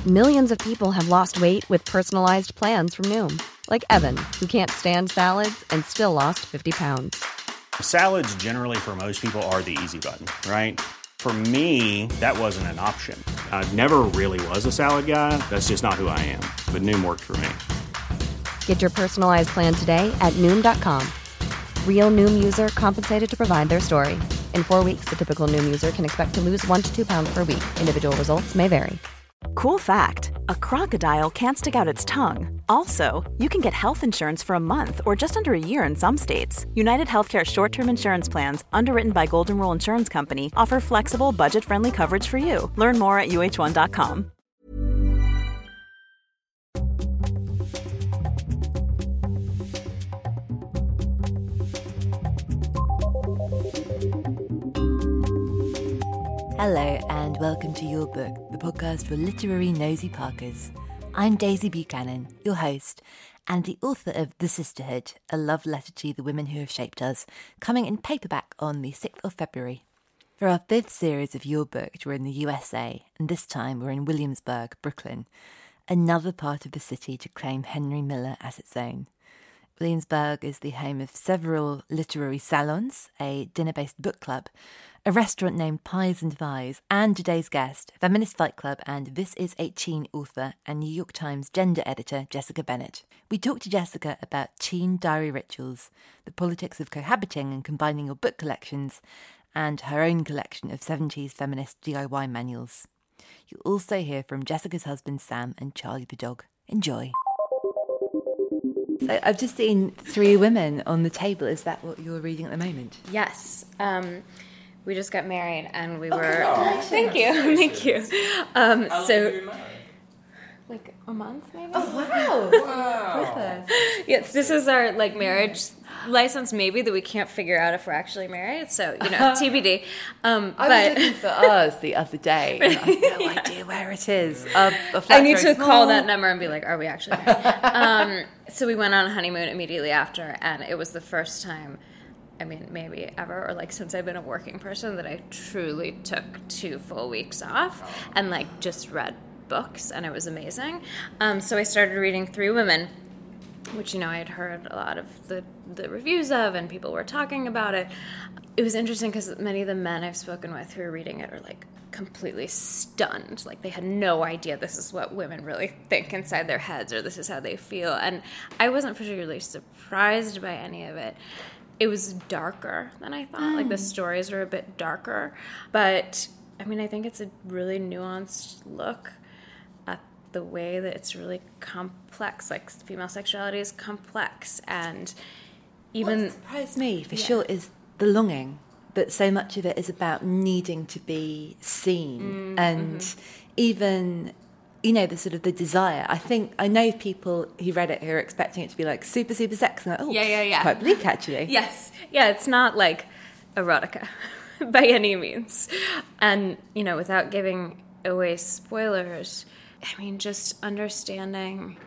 Millions of people have lost weight with personalized plans from Noom. Like Evan, who can't stand salads and still lost 50 pounds. Salads generally for most people are the easy button, right? For me, that wasn't an option. I never really was a salad guy. That's just not who I am. But Noom worked for me. Get your personalized plan today at Noom.com. Real Noom user compensated to provide their story. In 4 weeks, the typical Noom user can expect to lose 1 to 2 pounds per week. Individual results may vary. Cool fact, a crocodile can't stick out its tongue. Also, you can get health insurance for a month or just under a year in some states. United Healthcare short-term insurance plans, underwritten by Golden Rule Insurance Company, offer flexible, budget-friendly coverage for you. Learn more at uh1.com. Hello and welcome to Your Book, the podcast for literary nosy parkers. I'm Daisy Buchanan, your host, and the author of The Sisterhood, a love letter to the women who have shaped us, coming in paperback on the 6th of February. For our 5th series of Your Book, we're in the USA, and this time we're in Williamsburg, Brooklyn, another part of the city to claim Henry Miller as its own. Williamsburg is the home of several literary salons, a dinner-based book club, a restaurant named Pies and Vies, and today's guest, Feminist Fight Club and This Is 18 author and New York Times gender editor Jessica Bennett. We talked to Jessica about teen diary rituals, the politics of cohabiting and combining your book collections, and her own collection of 70s feminist DIY manuals. You'll also hear from Jessica's husband Sam and Charlie the dog. Enjoy. So I've just seen 3 women on the table. Is that what you're reading at the moment? Yes. We just got married, and we were. Thank you, thank you. How long have you been married? Like a month, maybe. Oh wow! Yes, this is our marriage license, maybe that we can't figure out if we're actually married. So TBD. I was looking for ours the other day, and I have no idea where it is. I need to call that number and be like, "Are we actually married?" So we went on a honeymoon immediately after, and it was the first time. I mean, maybe ever, or since I've been a working person, that I truly took 2 full weeks off and just read books, and it was amazing. So I started reading Three Women, which I had heard a lot of the reviews of, and people were talking about it. It was interesting because many of the men I've spoken with who are reading it are completely stunned. They had no idea this is what women really think inside their heads, or this is how they feel. And I wasn't particularly surprised by any of it. It was darker than I thought. The stories were a bit darker. But, I mean, I think it's a really nuanced look at the way that it's really complex. Female sexuality is complex. And even... What surprised me, for sure, is the longing. But so much of it is about needing to be seen. And even... the sort of the desire. I know people who read it who are expecting it to be super, super sexy. It's quite bleak, actually. Yes. Yeah, it's not erotica by any means. And, without giving away spoilers, I mean, just understanding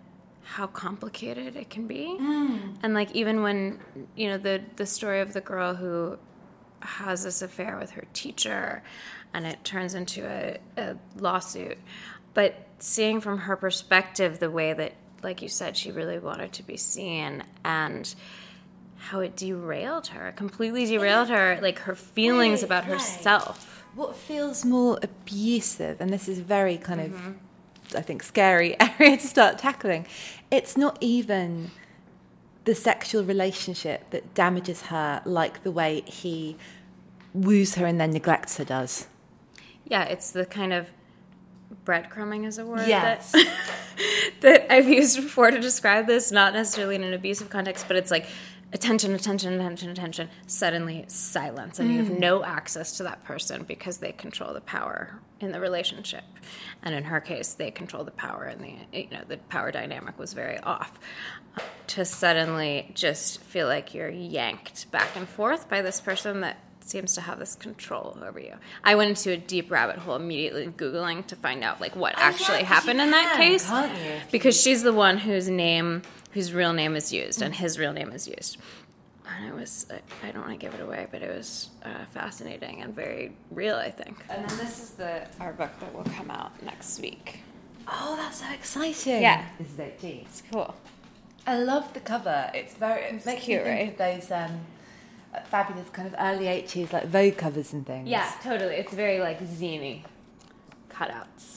how complicated it can be. And, even when, the story of the girl who has this affair with her teacher and it turns into a lawsuit. But seeing from her perspective the way that, like you said, she really wanted to be seen, and how it derailed her, completely derailed her, her feelings about herself. What feels more abusive, and this is very kind of, I think, scary area to start tackling, it's not even the sexual relationship that damages her like the way he woos her and then neglects her does. Yeah, it's the kind of... breadcrumbing is a word yes. that I've used before to describe this, not necessarily in an abusive context, but it's attention, suddenly silence, and you have no access to that person because they control the power in the relationship. And in her case, they control the power, and the power dynamic was very off. To suddenly just feel like you're yanked back and forth by this person that seems to have this control over you. I went into a deep rabbit hole immediately Googling to find out what actually happened in that case. Can't you? Because she's the one whose real name is used and his real name is used. And it was, I don't want to give it away, but it was fascinating and very real, I think. And then this is our book that will come out next week. Oh, that's so exciting. Yeah. This is 18. It's cool. I love the cover. It makes cute, me think of those fabulous kind of early 80s like Vogue covers and things. Yeah, totally. It's very like zine cutouts.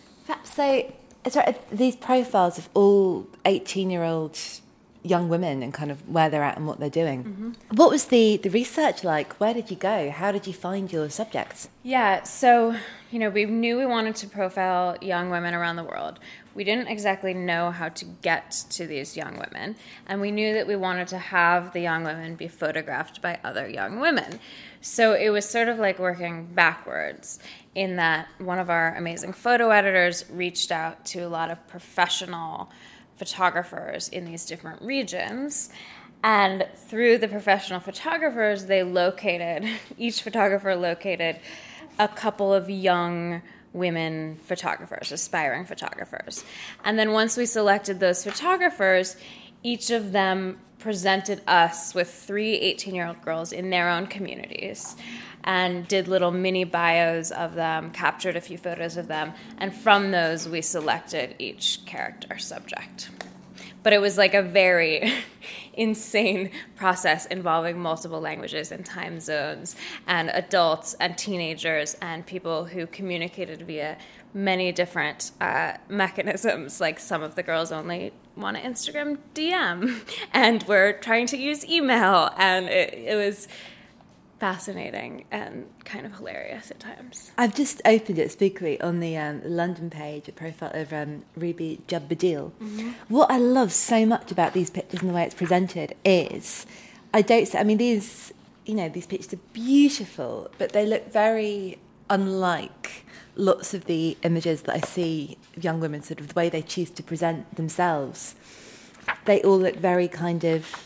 So, these profiles of all 18-year-old young women and kind of where they're at and what they're doing. Mm-hmm. What was the research like? Where did you go? How did you find your subjects? Yeah, so, we knew we wanted to profile young women around the world. We didn't exactly know how to get to these young women, and we knew that we wanted to have the young women be photographed by other young women. So it was sort of like working backwards in that one of our amazing photo editors reached out to a lot of professional photographers in these different regions, and through the professional photographers, each photographer located a couple of young women photographers, aspiring photographers. And then once we selected those photographers, each of them presented us with 3 18-year-old girls in their own communities and did little mini bios of them, captured a few photos of them, and from those we selected each character subject. But it was like a very insane process involving multiple languages and time zones and adults and teenagers and people who communicated via many different mechanisms. Like some of the girls only want an Instagram DM and we're trying to use email, and it was fascinating and kind of hilarious at times. I've just opened it spookily on the London page, a profile of Ruby Jubbadil. Mm-hmm. What I love so much about these pictures and the way it's presented is, these pictures are beautiful, but they look very unlike lots of the images that I see of young women, sort of the way they choose to present themselves. They all look very kind of,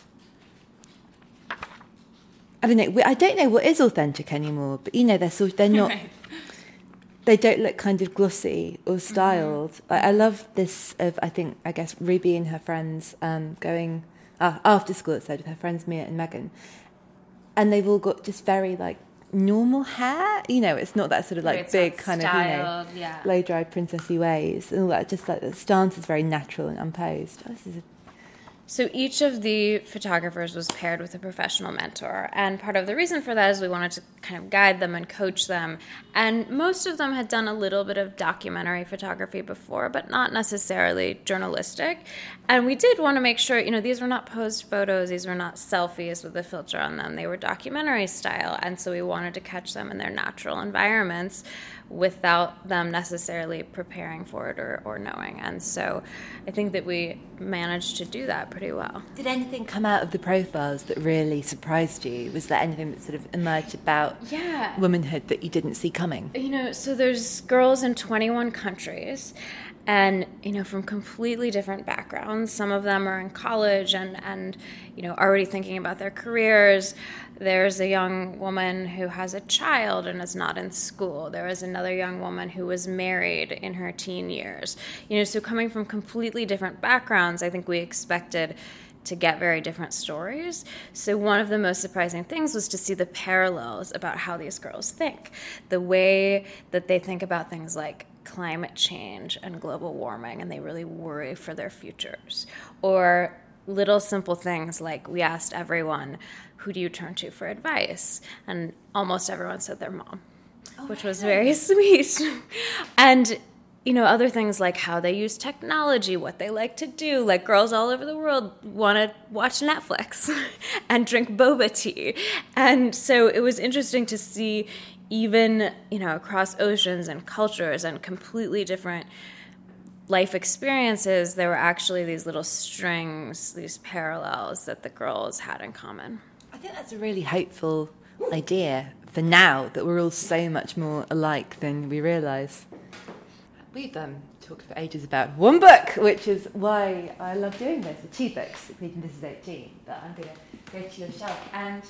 I don't know what is authentic anymore, but they're not. Right. They don't look kind of glossy or styled. Mm-hmm. I love this of I guess Ruby and her friends going after school outside with her friends Mia and Megan, and they've all got just very like normal hair. It's not that sort of like big kind styled, of blow dried princessy waves and all that. Just like the stance is very natural and unposed. So each of the photographers was paired with a professional mentor, and part of the reason for that is we wanted to kind of guide them and coach them, and most of them had done a little bit of documentary photography before, but not necessarily journalistic, and we did want to make sure, these were not posed photos, these were not selfies with a filter on them, they were documentary style, and so we wanted to catch them in their natural environments without them necessarily preparing for it or knowing. And so I think that we managed to do that pretty well. Did anything come out of the profiles that really surprised you? Was there anything that sort of emerged about womanhood that you didn't see coming? So there's girls in 21 countries and, from completely different backgrounds. Some of them are in college and already thinking about their careers. There's a young woman who has a child and is not in school. There is another young woman who was married in her teen years. So coming from completely different backgrounds, I think we expected to get very different stories. So one of the most surprising things was to see the parallels about how these girls think. The way that they think about things like climate change and global warming, and they really worry for their futures. Or little simple things like we asked everyone, who do you turn to for advice? And almost everyone said their mom, which was very sweet. And, other things like how they use technology, what they like to do. Like girls all over the world want to watch Netflix and drink boba tea. And so it was interesting to see even, across oceans and cultures and completely different life experiences, there were actually these little strings, these parallels that the girls had in common. I think that's a really hopeful idea for now, that we're all so much more alike than we realise. We've talked for ages about one book, which is why I love doing this, or 2 books, including This Is 18, but I'm going to go to your shelf. And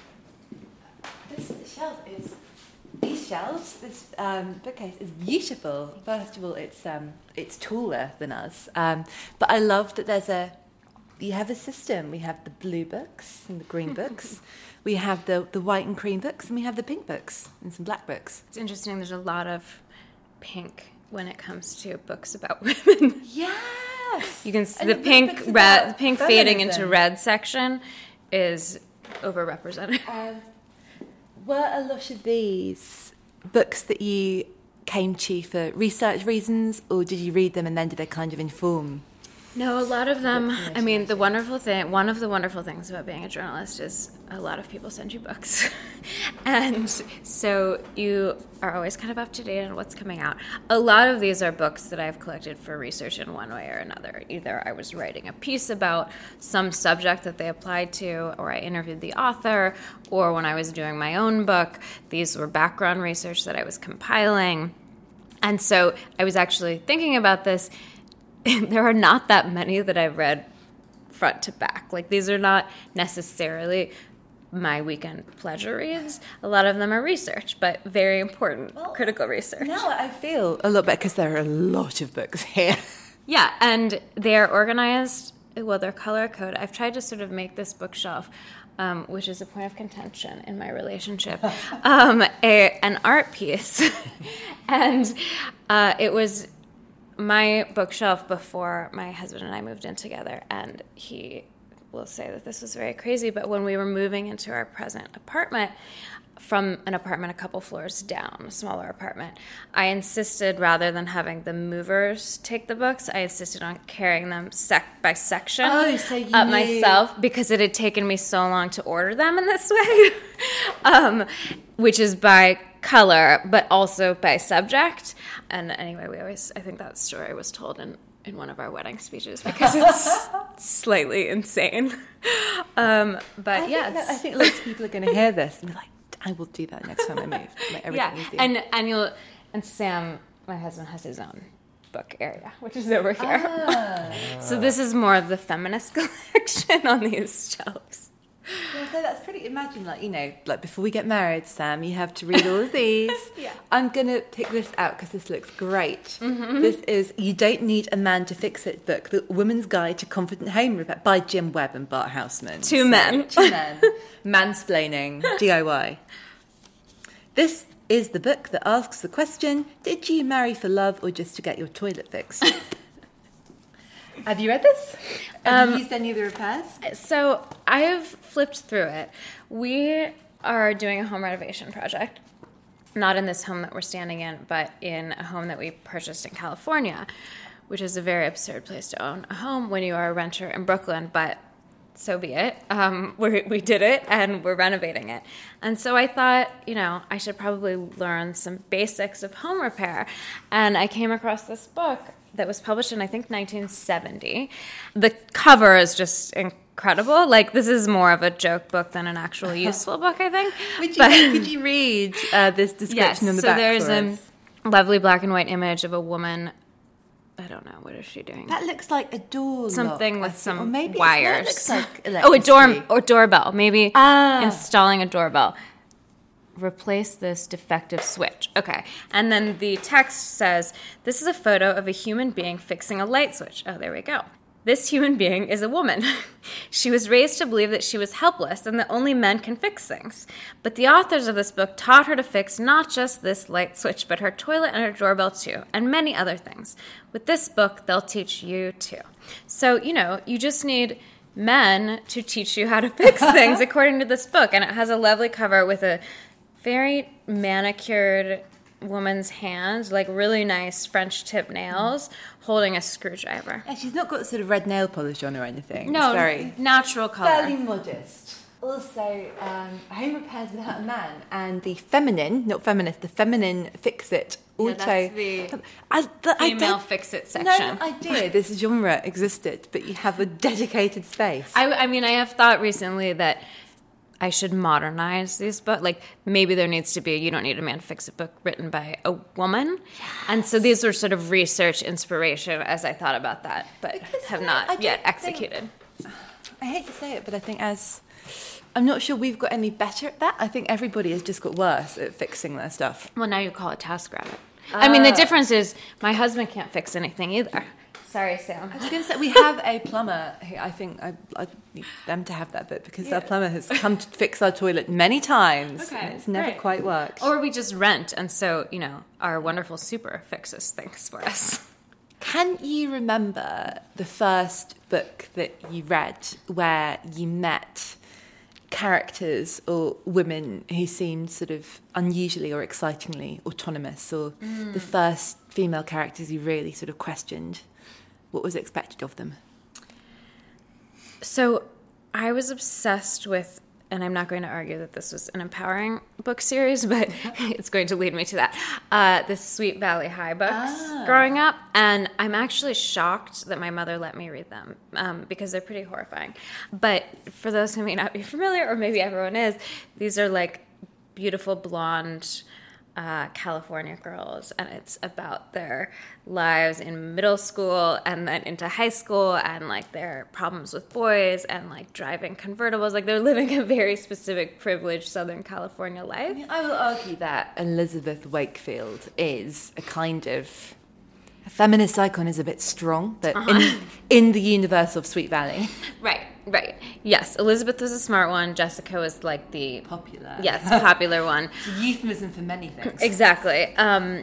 this shelf is... These shelves, this bookcase is beautiful. First of all, it's taller than us, but I love that you have a system. We have the blue books and the green books. We have the white and cream books, and we have the pink books and some black books. It's interesting. There's a lot of pink when it comes to books about women. Yes. You can see And the pink fading feminism. into red section is overrepresented. Were a lot of these books that you came to for research reasons, or did you read them and then did they kind of inform? No, a lot of them. I mean, one of the wonderful things about being a journalist is a lot of people send you books. And so you are always kind of up to date on what's coming out. A lot of these are books that I've collected for research in one way or another. Either I was writing a piece about some subject that they applied to, or I interviewed the author, or when I was doing my own book, these were background research that I was compiling. And so I was actually thinking about this. There are not that many that I've read front to back. Like, these are not necessarily my weekend pleasure reads. A lot of them are research, but very important critical research. Now I feel a lot better because there are a lot of books here. Yeah, and they're organized. Well, they're color-coded. I've tried to sort of make this bookshelf, which is a point of contention in my relationship, an art piece. And it was my bookshelf before my husband and I moved in together, and he will say that this was very crazy, but when we were moving into our present apartment, from an apartment a couple floors down, a smaller apartment, I insisted, rather than having the movers take the books, I insisted on carrying them by section up myself, because it had taken me so long to order them in this way, which is by color, but also by subject. And anyway, I think that story was told in one of our wedding speeches, because it's slightly insane. But I think lots of people are going to hear this and be like, I will do that next time I move. Like, everything is and Sam, my husband, has his own book area, which is over here. So this is more of the feminist collection on these shelves. Yeah, so that's pretty. Imagine, like before we get married, Sam, you have to read all of these. Yeah. I'm gonna pick this out because this looks great. Mm-hmm. This is "You Don't Need a Man to Fix It" book, The Woman's Guide to Confident Home Repair by Jim Webb and Bart Hausman. Two men. Mansplaining DIY. This is the book that asks the question: did you marry for love or just to get your toilet fixed? Have you read this? Have you used any of the repairs? So I have flipped through it. We are doing a home renovation project, not in this home that we're standing in, but in a home that we purchased in California, which is a very absurd place to own a home when you are a renter in Brooklyn, but so be it. We did it, and we're renovating it. And so I thought, I should probably learn some basics of home repair. And I came across this book that was published in, I think, 1970. The cover is just incredible. Like, this is more of a joke book than an actual useful book, I think. Could you read this description on the back? So there's a lovely black and white image of a woman. I don't know. What is she doing? That looks like a door Something lock, with some or maybe wires. Looks like electricity. A doorbell. Maybe installing a doorbell. Replace this defective switch. Okay. And then the text says, this is a photo of a human being fixing a light switch. Oh, there we go. This human being is a woman. She was raised to believe that she was helpless and that only men can fix things. But the authors of this book taught her to fix not just this light switch, but her toilet and her doorbell too, and many other things. With this book, they'll teach you too. So, you just need men to teach you how to fix things according to this book. And it has a lovely cover with a very manicured woman's hand, like really nice French tip nails, holding a screwdriver. And she's not got sort of red nail polish on or anything. No, it's very natural color. fairly modest. Also, home repairs without a man, and the feminine, not feminist, the feminine fix-it auto. That's the female fix-it section. No idea this genre existed, but you have a dedicated space. I mean, I have thought recently that I should modernize these books. Like, maybe there needs to be a You Don't Need a Man to Fix It book written by a woman. Yes. And so these were sort of research inspiration as I thought about that, but have not yet executed. I hate to say it, but I think I'm not sure we've got any better at that. I think everybody has just got worse at fixing their stuff. Well, now you call it TaskRabbit. I mean, the difference is my husband can't fix anything either. Sorry, Sam. I was going to say, we have a plumber who I think I need them to have that book because our plumber has come to fix our toilet many times. Okay, and it's never quite worked. Or we just rent, and so, our wonderful super fixes things for us. Can you remember the first book that you read where you met characters or women who seemed sort of unusually or excitingly autonomous, or the first female characters you really sort of questioned what was expected of them? So I was obsessed with, and I'm not going to argue that this was an empowering book series, but it's going to lead me to that, the Sweet Valley High books growing up. And I'm actually shocked that my mother let me read them because they're pretty horrifying. But for those who may not be familiar, or maybe everyone is, these are like beautiful blonde California girls, and it's about their lives in middle school and then into high school, and like their problems with boys and like driving convertibles. Like they're living a very specific privileged Southern California life. I will argue that Elizabeth Wakefield is a kind of a feminist icon, is a bit strong, that in the universe of Sweet Valley. Right. Yes, Elizabeth was a smart one. Jessica was like the popular one. It's a euphemism for many things. Exactly.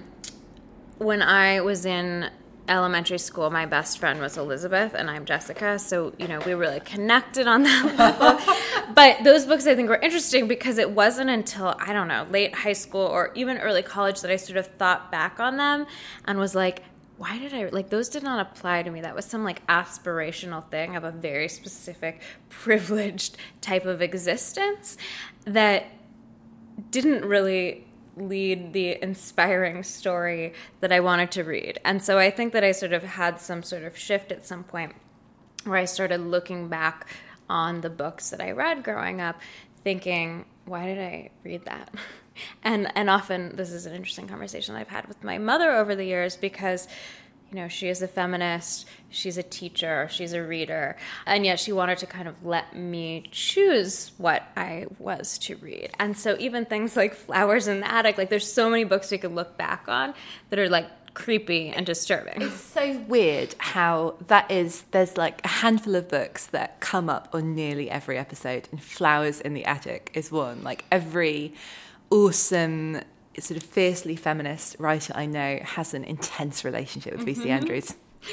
When I was in elementary school, my best friend was Elizabeth, and I'm Jessica, so, we really connected on that level. But those books, I think, were interesting because it wasn't until, I don't know, late high school or even early college that I sort of thought back on them and was like, why did I, those did not apply to me. That was some, aspirational thing of a very specific, privileged type of existence that didn't really lead the inspiring story that I wanted to read. And so I think that I sort of had some sort of shift at some point where I started looking back on the books that I read growing up, thinking, why did I read that? And often this is an interesting conversation I've had with my mother over the years because, she is a feminist, she's a teacher, she's a reader, and yet she wanted to kind of let me choose what I was to read. And so even things like Flowers in the Attic, there's so many books we could look back on that are creepy and disturbing. It's so weird how there's a handful of books that come up on nearly every episode, and Flowers in the Attic is one. Every awesome, sort of fiercely feminist writer I know has an intense relationship with V.C. Andrews.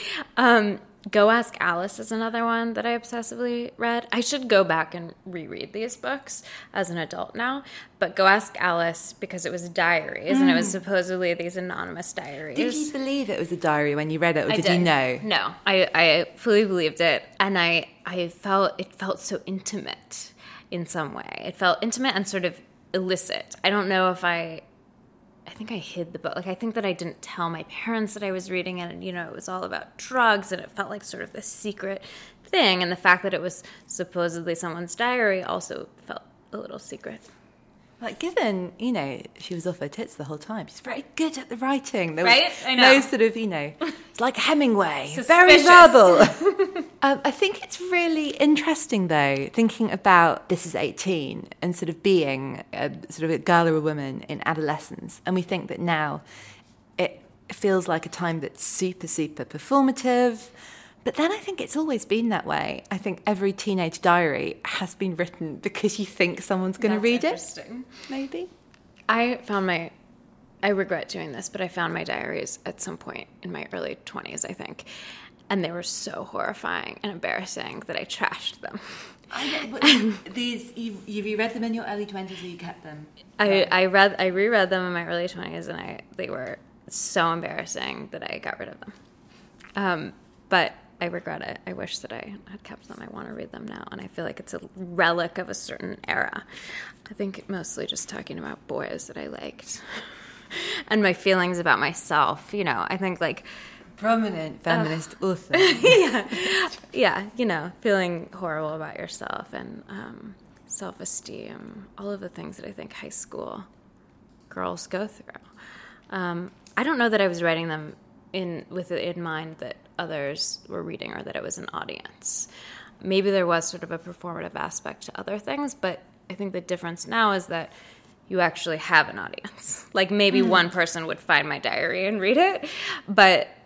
Go Ask Alice is another one that I obsessively read. I should go back and reread these books as an adult now. But Go Ask Alice, because it was diaries, and it was supposedly these anonymous diaries. Did you believe it was a diary when you read it, or did you know? No, I fully believed it. And it felt so intimate in some way. It felt intimate and sort of illicit. I don't know if I think I hid the book. I think that I didn't tell my parents that I was reading it, and, it was all about drugs, and it felt like sort of this secret thing, and the fact that it was supposedly someone's diary also felt a little secret. Given, she was off her tits the whole time. She's very good at the writing. There was right? I know. No sort of, it's like Hemingway. Suspicious. Very verbal. I think it's really interesting, though, thinking about This Is 18 and sort of being a girl or a woman in adolescence. And we think that now it feels like a time that's super, super performative. But then I think it's always been that way. I think every teenage diary has been written because you think someone's going to read it. Maybe. I regret doing this, but I found my diaries at some point in my early 20s, I think. And they were so horrifying and embarrassing that I trashed them. You reread them in your early 20s, or you kept them? I reread them in my early 20s, and they were so embarrassing that I got rid of them. But I regret it. I wish that I had kept them. I want to read them now, and I feel like it's a relic of a certain era. I think mostly just talking about boys that I liked and my feelings about myself. I think prominent feminist author. Yeah, feeling horrible about yourself and self-esteem, all of the things that I think high school girls go through. I don't know that I was writing them with it in mind that others were reading or that it was an audience. Maybe there was sort of a performative aspect to other things, but I think the difference now is that you actually have an audience. Maybe one person would find my diary and read it, but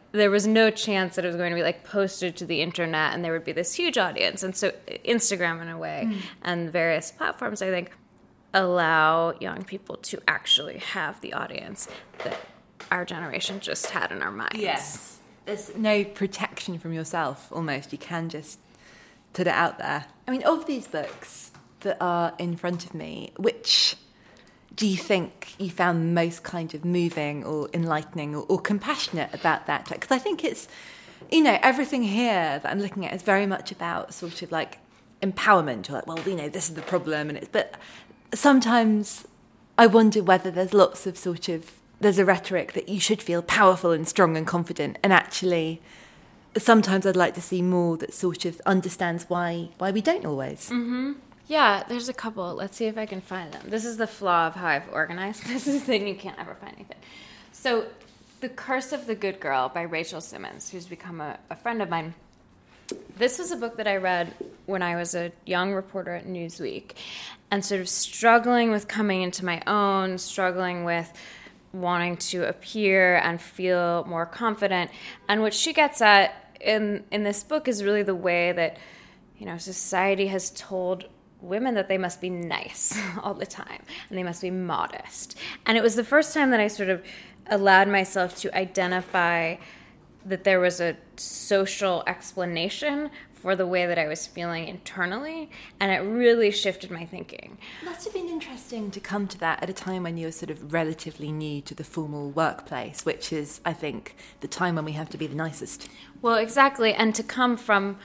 there was no chance that it was going to be like posted to the internet and there would be this huge audience. And so Instagram, in a way, and various platforms, I think, allow young people to actually have the audience that our generation just had in our minds. Yes. There's no protection from yourself, almost. You can just put it out there. I mean, of these books that are in front of me, which do you think you found most kind of moving or enlightening or compassionate about that? Because I think it's, you know, everything here that I'm looking at is very much about sort of like empowerment, or like, well, you know, this is the problem. But sometimes I wonder whether there's lots of sort of, there's a rhetoric that you should feel powerful and strong and confident. And actually, sometimes I'd like to see more that sort of understands why we don't always. Mm-hmm. Yeah, there's a couple. Let's see if I can find them. This is the flaw of how I've organized this is the thing, you can't ever find anything. So, The Curse of the Good Girl by Rachel Simmons, who's become a friend of mine. This was a book that I read when I was a young reporter at Newsweek, and sort of struggling with coming into my own, struggling with wanting to appear and feel more confident. And what she gets at in this book is really the way that, you know, society has told women that they must be nice all the time and they must be modest. And it was the first time that I sort of allowed myself to identify that there was a social explanation for the way that I was feeling internally, and it really shifted my thinking. It must have been interesting to come to that at a time when you were sort of relatively new to the formal workplace, which is, I think, the time when we have to be the nicest. Well, exactly, and to come from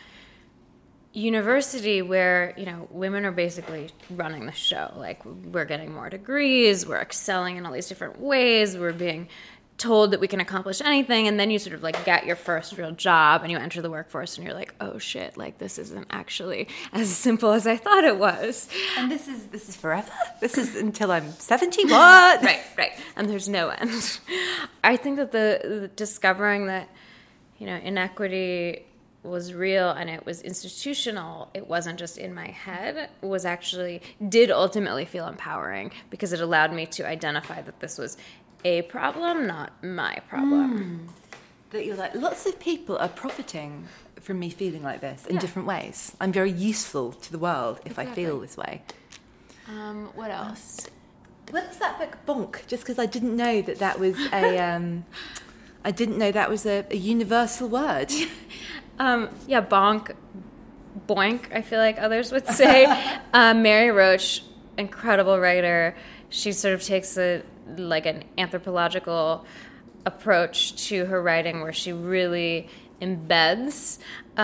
university where, you know, women are basically running the show. Like, we're getting more degrees, we're excelling in all these different ways, we're being told that we can accomplish anything, and then you sort of like get your first real job and you enter the workforce and you're like, oh shit, like this isn't actually as simple as I thought it was. And this is forever? This is until I'm 70? What? Right. And there's no end. I think that the discovering that, you know, inequity was real and it was institutional, it wasn't just in my head, did ultimately feel empowering, because it allowed me to identify that this was a problem, not my problem. That you're like, lots of people are profiting from me feeling like this in different ways. I'm very useful to the world if I feel this way. What else? What is that book, Bonk? Just because I didn't know that was a... I didn't know that was a universal word. Yeah, bonk, boink, I feel like others would say. Mary Roach, incredible writer. She sort of takes an anthropological approach to her writing where she really embeds,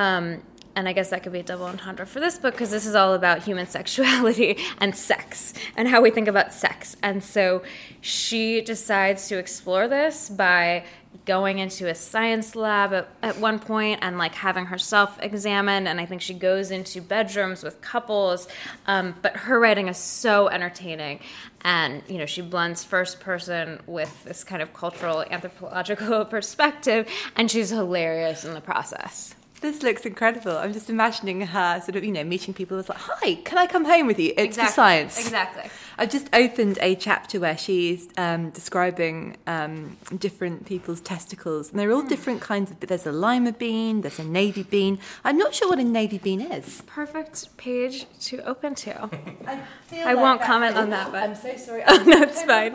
and I guess that could be a double entendre for this book, because this is all about human sexuality and sex and how we think about sex. And so she decides to explore this by going into a science lab at one point and like having herself examined, and I think she goes into bedrooms with couples, but her writing is so entertaining, and you know, she blends first person with this kind of cultural anthropological perspective, and she's hilarious in the process. This looks incredible. I'm just imagining her sort of, you know, meeting people who's like, hi, can I come home with you? It's for science. Exactly. I've just opened a chapter where she's describing different people's testicles. And they're all different kinds of, there's a lima bean, there's a navy bean. I'm not sure what a navy bean is. Perfect page to open to. I won't comment on that, but... I'm so sorry. Oh, no, it's fine.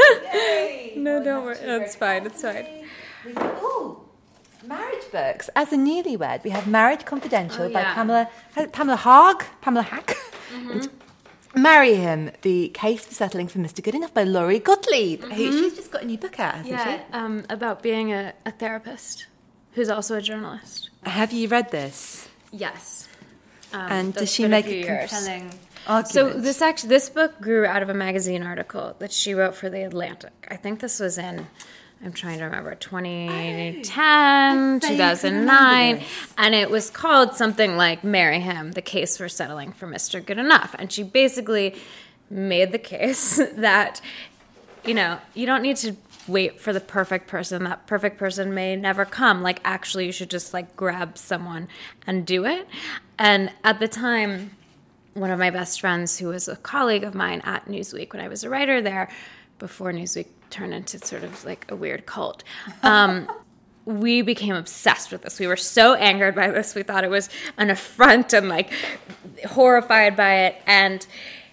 Yay. No, don't worry. It's fine. It's fine. Ooh. Marriage books. As a newlywed, we have Marriage Confidential by Pamela Haag. And Marry Him, The Case for Settling for Mr. Goodenough by Laurie Gottlieb. She's just got a new book out, hasn't she? About being a therapist who's also a journalist. Have you read this? Yes. And does she make a compelling argument? So this book grew out of a magazine article that she wrote for The Atlantic. I think this was in... I'm trying to remember, 2010, 2009, and it was called something like Marry Him, The Case for Settling for Mr. Goodenough. And she basically made the case that, you know, you don't need to wait for the perfect person. That perfect person may never come. Like, actually, you should just, like, grab someone and do it. And at the time, one of my best friends, who was a colleague of mine at Newsweek when I was a writer there, before Newsweek turned into sort of like a weird cult, we became obsessed with this. We were so angered by this. We thought it was an affront and like horrified by it. And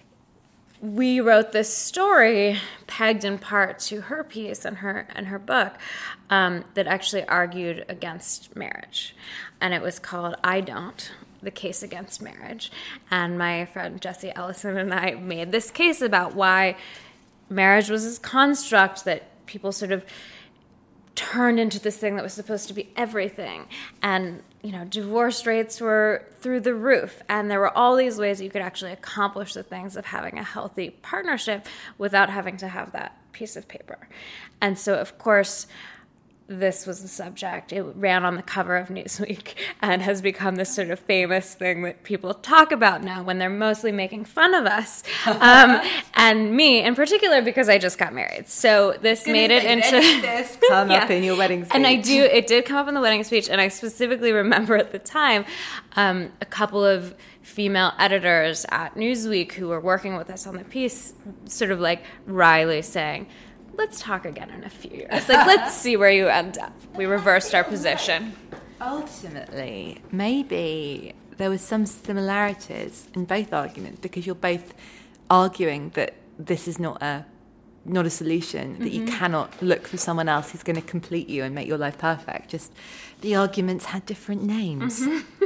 we wrote this story pegged in part to her piece and her book that actually argued against marriage. And it was called I Don't, The Case Against Marriage. And my friend Jessie Ellison and I made this case about why marriage was this construct that people sort of turned into this thing that was supposed to be everything. And, you know, divorce rates were through the roof. And there were all these ways that you could actually accomplish the things of having a healthy partnership without having to have that piece of paper. And so, of course, this was the subject. It ran on the cover of Newsweek and has become this sort of famous thing that people talk about now when they're mostly making fun of us. And me in particular, because I just got married. So this made it into... this come up in your wedding speech. And it did come up in the wedding speech. And I specifically remember at the time a couple of female editors at Newsweek who were working with us on the piece sort of like wryly saying, let's talk again in a few years. Like, let's see where you end up. We reversed our position. Ultimately, maybe there was some similarities in both arguments because you're both arguing that this is not a solution, that you cannot look for someone else who's going to complete you and make your life perfect. Just the arguments had different names.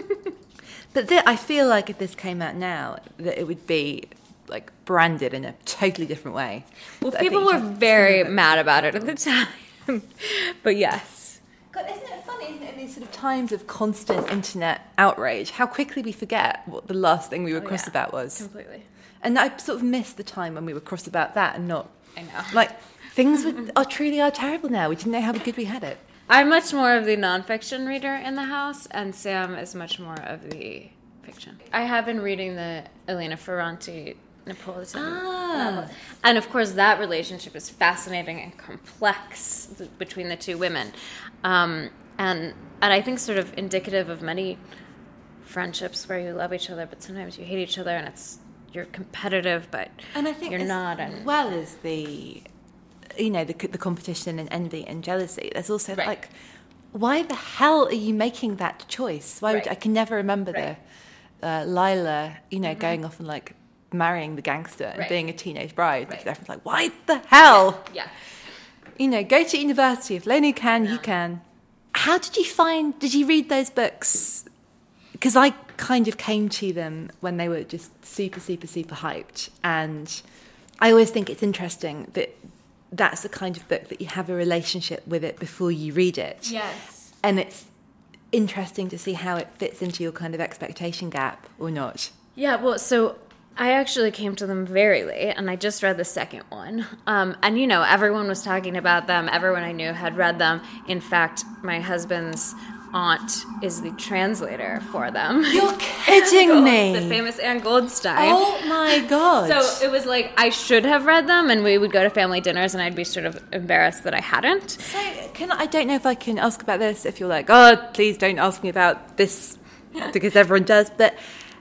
But I feel like if this came out now, that it would be like branded in a totally different way. Well, people were very mad about it at the time. But yes. God, isn't it funny, isn't it, in these sort of times of constant internet outrage, how quickly we forget what the last thing we were cross about was. Completely. And I sort of missed the time when we were cross about that and not... I know. Like, things are terrible now. We didn't know how good we had it. I'm much more of the nonfiction reader in the house, and Sam is much more of the fiction. I have been reading the Elena Ferrante Napolitan novel. And of course that relationship is fascinating and complex between the two women, and I think sort of indicative of many friendships where you love each other but sometimes you hate each other and you're competitive but and I think you're not. And as well as the competition and envy and jealousy, there's also like, why the hell are you making that choice? Why would I can never remember the Lila going off and like marrying the gangster and being a teenage bride. Everyone's like, why the hell? Go to university. If Lena can, you can. How did you read those books? Because I kind of came to them when they were just super, super, super hyped. And I always think it's interesting that that's the kind of book that you have a relationship with it before you read it. Yes. And it's interesting to see how it fits into your kind of expectation gap or not. Yeah, well, so I actually came to them very late, and I just read the second one. And, everyone was talking about them. Everyone I knew had read them. In fact, my husband's aunt is the translator for them. You're kidding me. The famous Anne Goldstein. Oh, my God. So it was like I should have read them, and we would go to family dinners, and I'd be sort of embarrassed that I hadn't. So I don't know if I can ask about this, if you're like, oh, please don't ask me about this, because everyone does, but...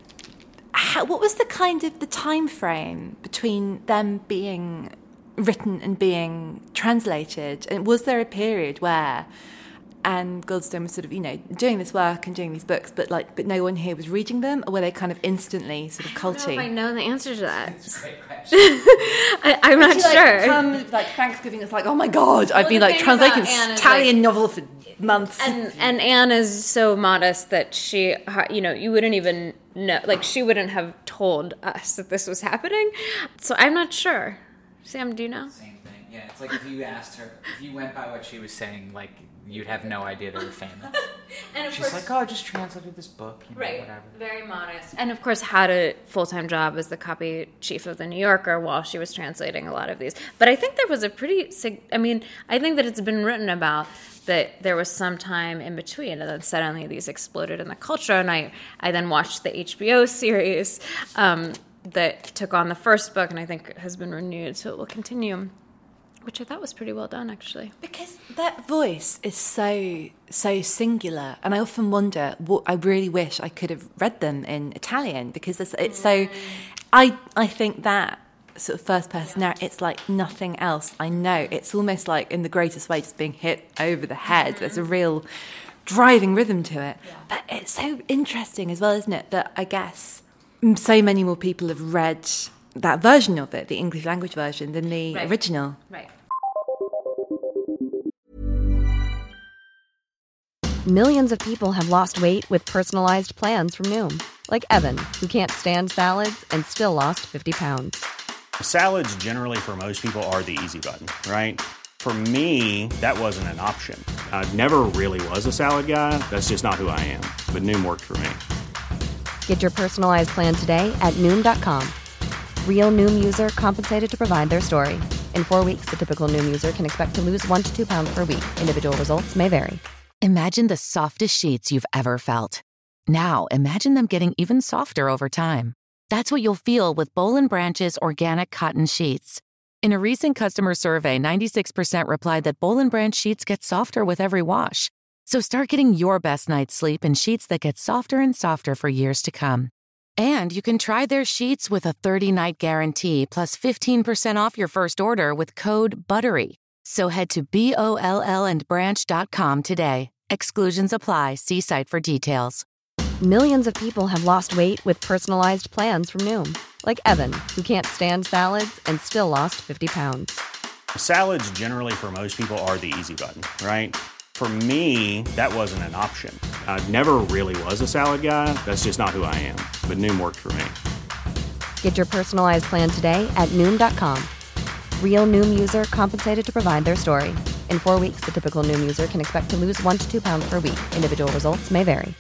what was the time frame between them being written and being translated? And was there a period where Anne Goldstein was sort of, doing this work and doing these books, but no one here was reading them, or were they kind of instantly sort of culty? I don't know the answer to that. That's a great question. I'm not sure. Come Thanksgiving, it's like, oh my God, I've been translating this Italian novel for months. And Anne is so modest that she, you wouldn't even know, she wouldn't have told us that this was happening. So I'm not sure. Sam, do you know? Same thing. Yeah, it's like if you asked her, if you went by what she was saying, you'd have no idea they were famous. And of She's course, like, oh, I just translated this book, whatever. Very modest. And of course had a full-time job as the copy chief of the New Yorker while she was translating a lot of these. But I think there was I think that it's been written about that there was some time in between, and then suddenly these exploded in the culture, and I then watched the HBO series that took on the first book, and I think has been renewed, so it will continue, which I thought was pretty well done, actually. Because that voice is so singular, and I often wonder, I really wish I could have read them in Italian, because it's so... I think that sort of first-person narrative, it's like nothing else I know. It's almost like, in the greatest way, just being hit over the head. There's a real driving rhythm to it. Yeah. But it's so interesting as well, isn't it, that I guess so many more people have read that version of it, the English language version, than the original. Right. Millions of people have lost weight with personalized plans from Noom. Like Evan, who can't stand salads and still lost 50 pounds. Salads generally for most people are the easy button, right? For me, that wasn't an option. I never really was a salad guy. That's just not who I am. But Noom worked for me. Get your personalized plan today at Noom.com. Real Noom user compensated to provide their story. In 4 weeks, the typical Noom user can expect to lose 1 to 2 pounds per week. Individual results may vary. Imagine the softest sheets you've ever felt. Now, imagine them getting even softer over time. That's what you'll feel with Boll & Branch's organic cotton sheets. In a recent customer survey, 96% replied that Boll & Branch sheets get softer with every wash. So start getting your best night's sleep in sheets that get softer and softer for years to come. And you can try their sheets with a 30-night guarantee plus 15% off your first order with code BUTTERY. So head to BOLLandbranch.com today. Exclusions apply. See site for details. Millions of people have lost weight with personalized plans from Noom. Like Evan, who can't stand salads and still lost 50 pounds. Salads generally for most people are the easy button, right? For me, that wasn't an option. I never really was a salad guy. That's just not who I am. But Noom worked for me. Get your personalized plan today at Noom.com. Real Noom user compensated to provide their story. In 4 weeks, the typical Noom user can expect to lose 1 to 2 pounds per week. Individual results may vary.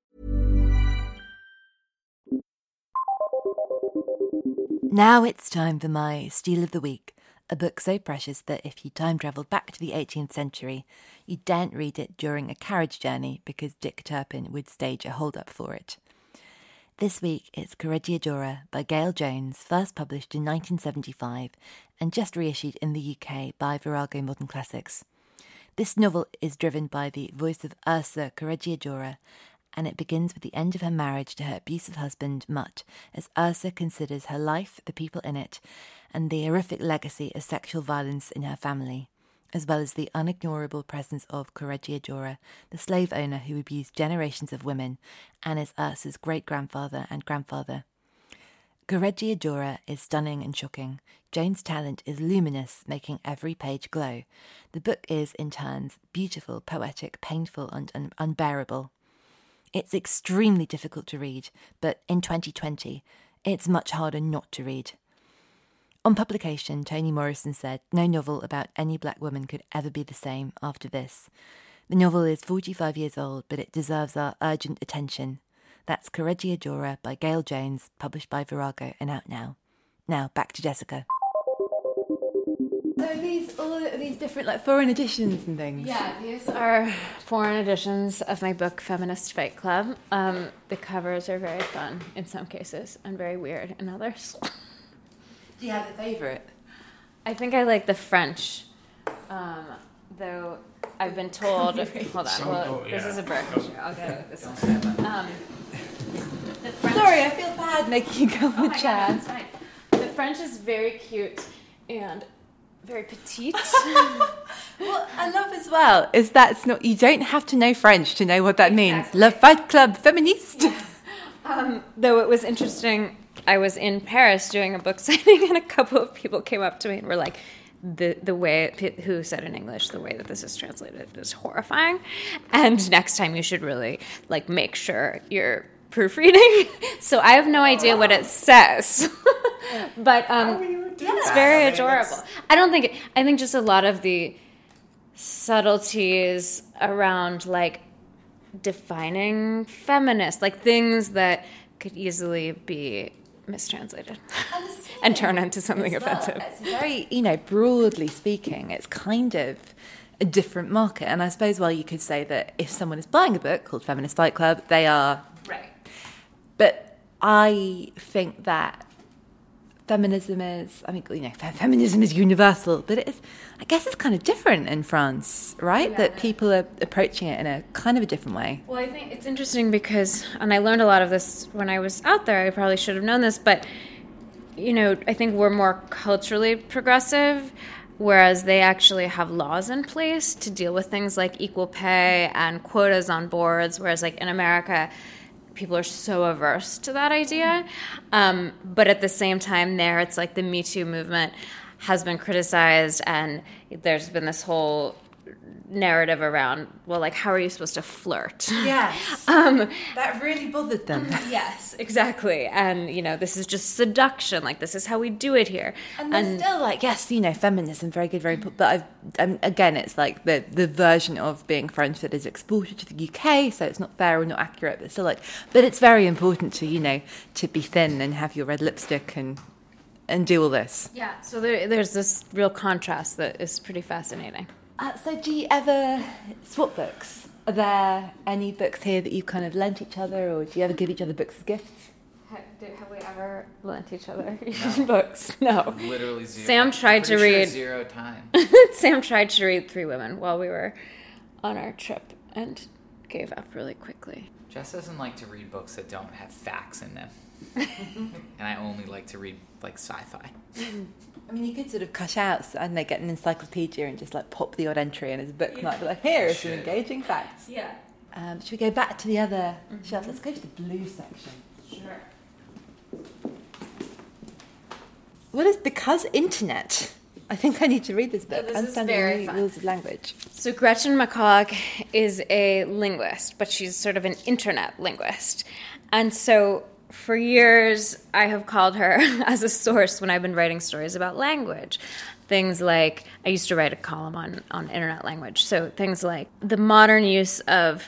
Now it's time for my Steal of the Week, a book so precious that if you time travelled back to the 18th century, you daren't read it during a carriage journey because Dick Turpin would stage a hold-up for it. This week it's Correggiadora by Gail Jones, first published in 1975 and just reissued in the UK by Virago Modern Classics. This novel is driven by the voice of Ursa Correggiadora, and it begins with the end of her marriage to her abusive husband, Mutt, as Ursa considers her life, the people in it, and the horrific legacy of sexual violence in her family, as well as the unignorable presence of Correggiadora, the slave owner who abused generations of women, and is Ursa's great-grandfather and grandfather. Correggiadora is stunning and shocking. Jones' talent is luminous, making every page glow. The book is, in turns, beautiful, poetic, painful, and unbearable. It's extremely difficult to read, but in 2020, it's much harder not to read. On publication, Toni Morrison said, "No novel about any black woman could ever be the same after this. The novel is 45 years old, but it deserves our urgent attention." That's Correggiadora by Gail Jones, published by Virago and out now. Now, back to Jessica. So all these different foreign editions and things? Yeah, these are foreign editions of my book, Feminist Fight Club. The covers are very fun in some cases and very weird in others. Do you have a favourite? I think I like the French, though I've been told... Hold on, this is a book. I'll get it with this one. The French, sorry, I feel bad making you go on the chat. It's fine. The French is very cute and very petite. What I love as well is that's not, you don't have to know French to know what that means. Exactly. Le Fight Club Feministe. Though it was interesting, I was in Paris doing a book signing and a couple of people came up to me and were like, the way, who said in English, the way that this is translated is horrifying. And next time you should really make sure you're proofreading. So I have no idea what it says. But it's very adorable. I think just a lot of the subtleties around defining feminist, things that could easily be mistranslated and turn into something offensive. It's very, broadly speaking, it's kind of a different market. And I suppose, you could say that if someone is buying a book called Feminist Fight Club, they are... Right. But I think that feminism is, feminism is universal, but I guess it's kind of different in France, right? Yeah. That people are approaching it in a kind of a different way. Well, I think it's interesting because, and I learned a lot of this when I was out there, I probably should have known this, but I think we're more culturally progressive, whereas they actually have laws in place to deal with things like equal pay and quotas on boards, whereas like in America, people are so averse to that idea. But at the same time there, it's like the Me Too movement has been criticized, and there's been this whole narrative around, well, like, how are you supposed to flirt? Yes. That really bothered them. Yes, exactly. And, this is just seduction. Like, this is how we do it here. And they're still like, yes, feminism, very good, very... But again, it's like the version of being French that is exported to the UK, so it's not fair or not accurate, but still like... But it's very important to, to be thin and have your red lipstick and do all this. Yeah, so there's this real contrast that is pretty fascinating. So do you ever swap books? Are there any books here that you kind of lent each other, or do you ever give each other books as gifts? Have we ever lent each other books? No. Literally zero. Sam tried to read... 0 time. Sam tried to read Three Women while we were on our trip and gave up really quickly. Jess doesn't like to read books that don't have facts in them. And I only like to read, like, sci-fi. I mean, you could sort of cut out and they get an encyclopedia and just like pop the odd entry in as a bookmark. But like, here are some engaging facts. Yeah. Should we go back to the other shelf? Let's go to the blue section. Sure. What is Because Internet? I think I need to read this book. This is Understanding very New fun. Rules of Language. So Gretchen McCulloch is a linguist, but she's sort of an internet linguist. And so for years, I have called her as a source when I've been writing stories about language. Things like, I used to write a column on internet language. So things like the modern use of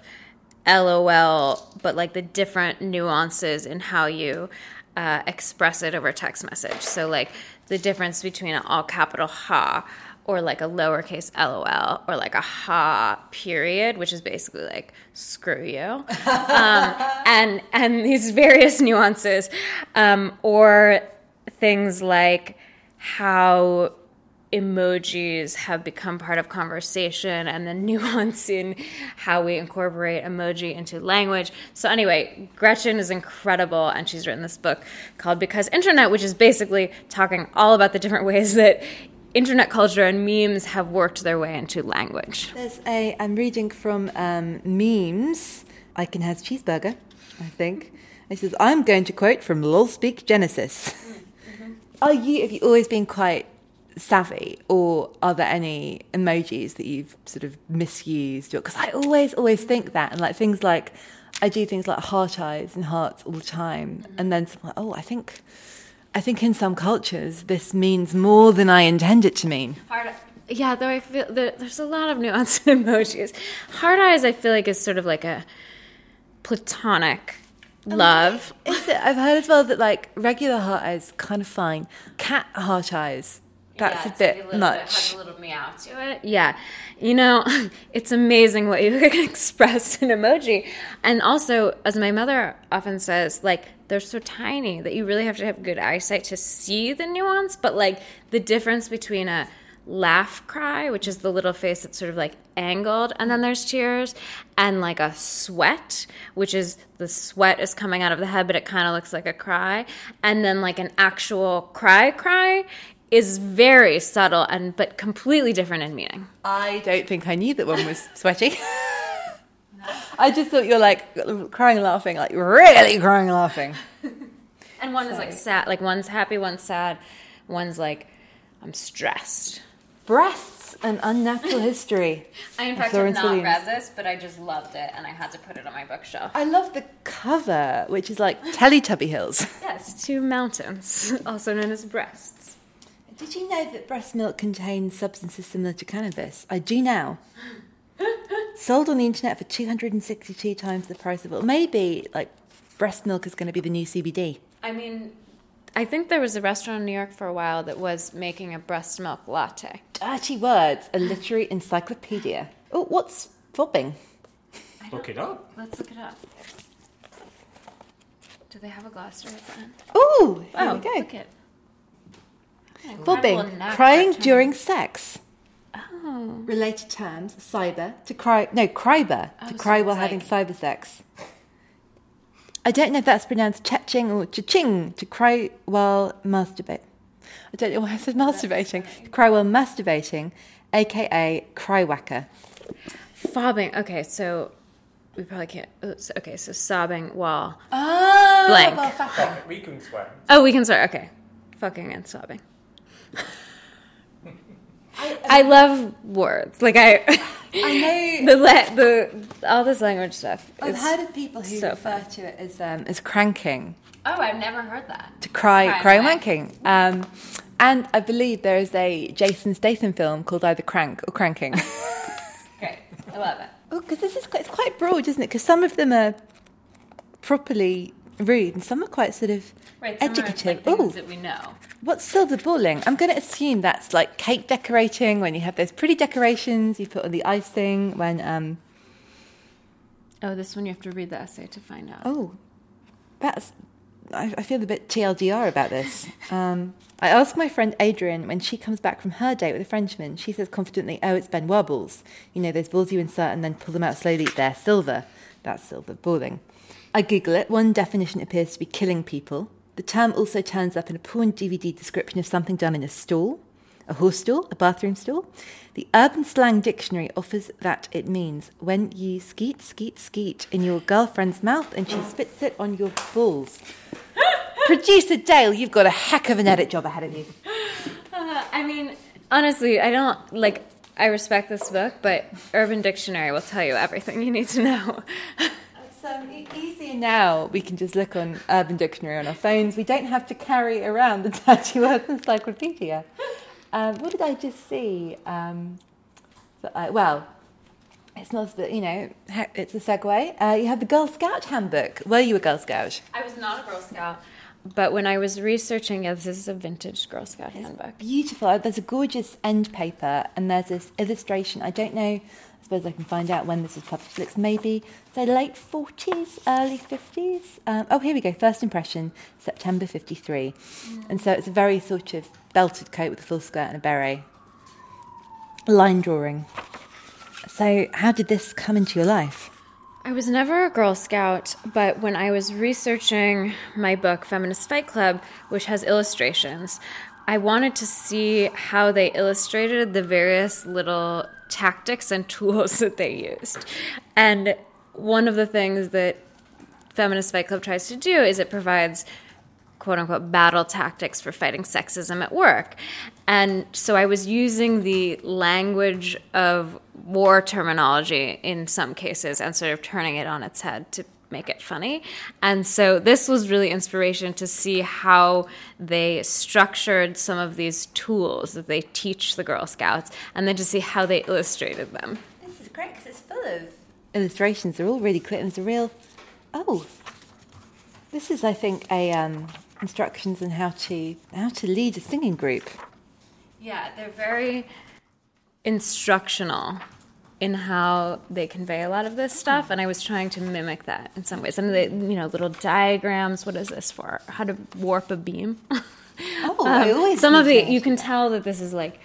LOL, but like the different nuances in how you express it over text message. So like the difference between an all capital ha or like a lowercase LOL or like a ha period, which is basically like screw you, and these various nuances, or things like how emojis have become part of conversation and the nuance in how we incorporate emoji into language. So anyway, Gretchen is incredible, and she's written this book called Because Internet, which is basically talking all about the different ways that internet culture and memes have worked their way into language. I'm reading from Memes. I Can Has Cheeseburger, I think. It says, I'm going to quote from LolSpeak Genesis. Have you always been quite savvy, or are there any emojis that you've sort of misused? Because I always think that, and like things like, I do things like heart eyes and hearts all the time, and then something like, I think in some cultures this means more than I intend it to mean. Yeah, though I feel there's a lot of nuance in emojis. Heart eyes, I feel like, is sort of like a platonic love. I've heard as well that like regular heart eyes kind of fine. Cat heart eyes, that's a bit much. It has a little meow to it. Yeah. It's amazing what you can express in emoji. And also, as my mother often says, like, they're so tiny that you really have to have good eyesight to see the nuance. But, like, the difference between a laugh cry, which is the little face that's sort of, like, angled, and then there's tears, and, like, a sweat, which is the sweat is coming out of the head, but it kind of looks like a cry, and then, like, an actual cry is very subtle but completely different in meaning. I don't think I knew that one was sweaty. I just thought you're like crying and laughing, like really crying and laughing. And one is like sad, like one's happy, one's sad, one's like, I'm stressed. Breasts, an Unnatural History. I in fact have not read this, but I just loved it and I had to put it on my bookshelf. I love the cover, which is like Teletubby Hills. Yes, 2 mountains, also known as breasts. Did you know that breast milk contains substances similar to cannabis? I do now. Sold on the internet for 262 times the price of it. Maybe, like, breast milk is going to be the new CBD. I mean, I think there was a restaurant in New York for a while that was making a breast milk latte. Dirty Words, a literary encyclopedia. Oh, what's fobbing? Look it up. Let's look it up. Do they have a glossary at the end? Ooh, there we go. Look at Fobbing, crying during sex. Oh. Related terms, cyber, to cry, no, cryber, to cry while having cyber sex. I don't know if that's pronounced cha-ching or cha-ching, to cry while masturbate. I don't know why I said masturbating. To cry while masturbating, a.k.a. cry whacker. Fobbing. Okay, so we probably can't. Okay, so sobbing while blank. Well, fucking. We can swear. Oh, we can swear. Okay, fucking and sobbing. I love words. Like I know the all this language stuff. I've heard of people who refer to it as cranking. Oh, I've never heard that. To cry wanking. And I believe there is a Jason Statham film called either Crank or Cranking. Great, I love it. Oh, because it's quite broad, isn't it? Because some of them are properly rude and some are quite sort of educative. Some are things that we know. What's silver balling? I'm going to assume that's like cake decorating, when you have those pretty decorations you put on the icing when... Oh, this one you have to read the essay to find out. Oh, that's... I feel a bit TLDR about this. I asked my friend Adrian when she comes back from her date with a Frenchman. She says confidently, "Oh, it's Benoit balls. You know, those balls you insert and then pull them out slowly. They're silver." That's silver balling. I Google it. One definition appears to be killing people. The term also turns up in a porn DVD description of something done in a stall, a horse stall, a bathroom stall. The Urban Slang Dictionary offers that it means when you skeet, skeet, skeet in your girlfriend's mouth and she spits it on your balls. Producer Dale, you've got a heck of an edit job ahead of you. I mean, honestly, I respect this book, but Urban Dictionary will tell you everything you need to know. It's easier now. We can just look on Urban Dictionary on our phones. We don't have to carry around the Dirty Words Encyclopedia. What did I just see? Well, it's not, it's a segue. You have the Girl Scout handbook. Were you a Girl Scout? I was not a Girl Scout, but when I was researching, this is a vintage Girl Scout handbook. Beautiful. There's a gorgeous end paper, and there's this illustration. I don't know. I suppose I can find out when this was published. It looks maybe late 40s, early 50s. Here we go. First impression, September 53. And so it's a very sort of belted coat with a full skirt and a beret. Line drawing. So how did this come into your life? I was never a Girl Scout, but when I was researching my book, Feminist Fight Club, which has illustrations, I wanted to see how they illustrated the various little tactics and tools that they used. And one of the things that Feminist Fight Club tries to do is it provides quote-unquote battle tactics for fighting sexism at work. And so I was using the language of war terminology in some cases and sort of turning it on its head to make it funny. And so this was really inspiration to see how they structured some of these tools that they teach the Girl Scouts, and then to see how they illustrated them. This is great because it's full of illustrations. They're all really clear. And it's a real... Oh, this is, I think, instructions on how to lead a singing group. Yeah, they're very instructional in how they convey a lot of this stuff, and I was trying to mimic that in some ways. And the little diagrams. What is this for? How to warp a beam. I always some of the you can tell that this is like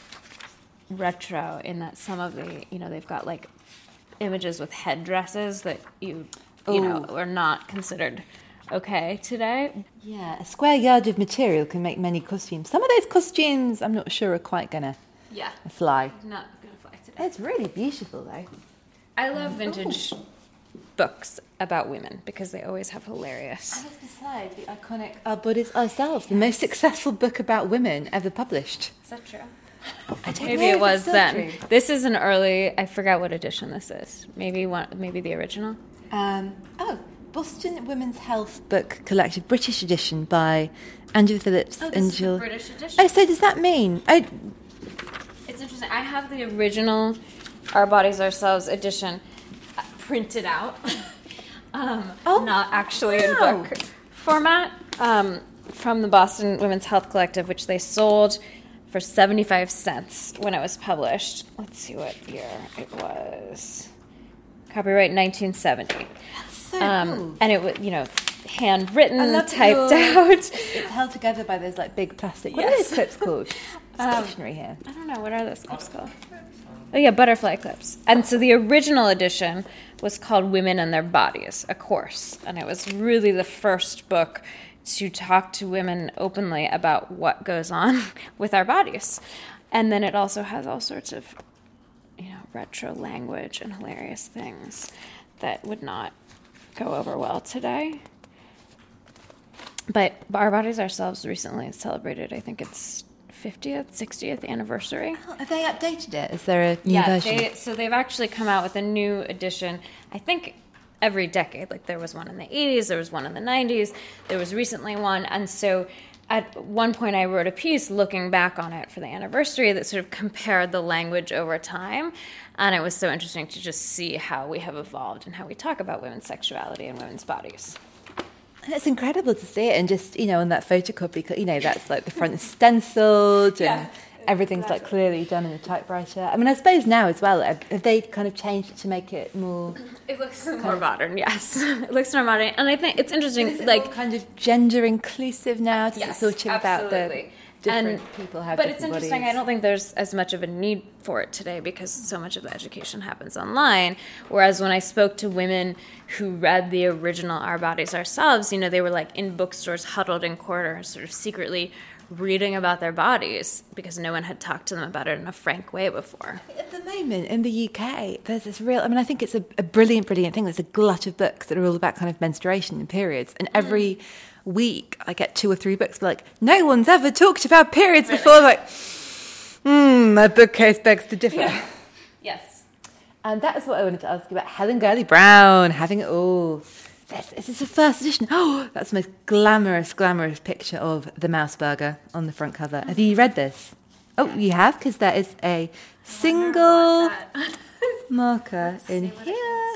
retro in that some of the they've got like images with headdresses that you know are not considered okay today. Yeah, a square yard of material can make many costumes. Some of those costumes I'm not sure are quite gonna fly. Not gonna fly today. It's really beautiful though. I love vintage books about women because they always have hilarious. And besides, the iconic Our Bodies Ourselves, the most successful book about women ever published. Is that true? Maybe it was then. True. This is an early. I forgot what edition this is. Maybe the original. Boston Women's Health Book Collective, British edition by Andrew Phillips and Jill. The British edition. Oh, so does that mean? It's interesting. I have the original Our Bodies Ourselves edition printed out, not actually in book format, from the Boston Women's Health Collective, which they sold for 75 cents when it was published. Let's see what year it was. Copyright 1970. So cool. And it was, handwritten, typed out. It's held together by those big plastic. What are those clips called? Stationery here. I don't know. What are those clips called? Oh yeah, Butterfly Clips. And so the original edition was called Women and Their Bodies, a course. And it was really the first book to talk to women openly about what goes on with our bodies. And then it also has all sorts of, retro language and hilarious things that would not go over well today. But Our Bodies Ourselves recently celebrated, I think it's 50th, 60th anniversary. Oh, have they updated it? Is there a new version? So they've actually come out with a new edition, I think every decade. Like there was one in the 80s, there was one in the 90s, there was recently one. And so at one point I wrote a piece looking back on it for the anniversary that sort of compared the language over time. And it was so interesting to just see how we have evolved and how we talk about women's sexuality and women's bodies. It's incredible to see it, and just, on that photocopy, that's like the front is stenciled and everything's like clearly done in a typewriter. I mean, I suppose now as well, have they kind of changed it to make it more... It looks more modern, yes. It looks more modern. And I think it's interesting, is it more kind of gender inclusive now? Does it sort of about the different people have different bodies? But it's interesting, I don't think there's as much of a need for it today because so much of the education happens online. Whereas when I spoke to women who read the original Our Bodies Ourselves, they were like in bookstores huddled in corners, sort of secretly reading about their bodies because no one had talked to them about it in a frank way before. At the moment in the UK, there's this real... I think it's a brilliant thing. There's a glut of books that are all about kind of menstruation and periods. And every week I get 2 or 3 books like, no one's ever talked about periods before. Like, my bookcase begs to differ. Yeah. Yes. And that is what I wanted to ask you about. Helen Gurley Brown, having it all. This is the first edition. Oh, that's the most glamorous picture of the Mouse Burger on the front cover. Have you read this? Oh, you have? Because there is a single marker in here.